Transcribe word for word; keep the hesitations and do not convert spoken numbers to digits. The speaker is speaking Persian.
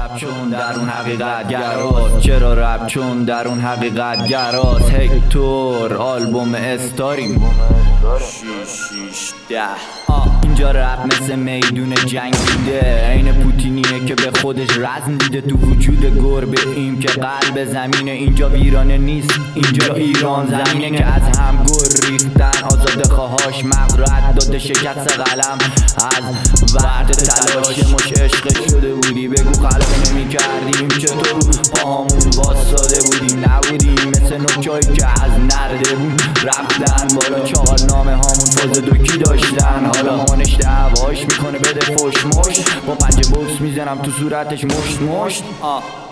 رپ چون در اون حقیقت گراست، چرا رپ چون در اون حقیقت گراست. هکتور آلبوم استاریم شیش شیش ده. اینجا رپ مثل میدون جنگ دیده، عین پوتینیه که به خودش رزم دیده. تو وجود گربه ایم که قلب زمینه، اینجا ویرانه نیست اینجا ایران زمینه که از هم گر ریختن آزاده خواهاش مغرورت داده شکست قلم از وقت تلاش مش عشق شده بودی. بگو خلق نمی کردیم چطور پاهامون واساده بودیم، نبودیم مثل نوکایی که از نرده بود رفتن بالا. چهار نامه هامون فاز دوکی داشتن، حالا مانش دعواش میکنه بده فش مش. با پنجه بوکس میزنم تو صورتش مشت مشت. آه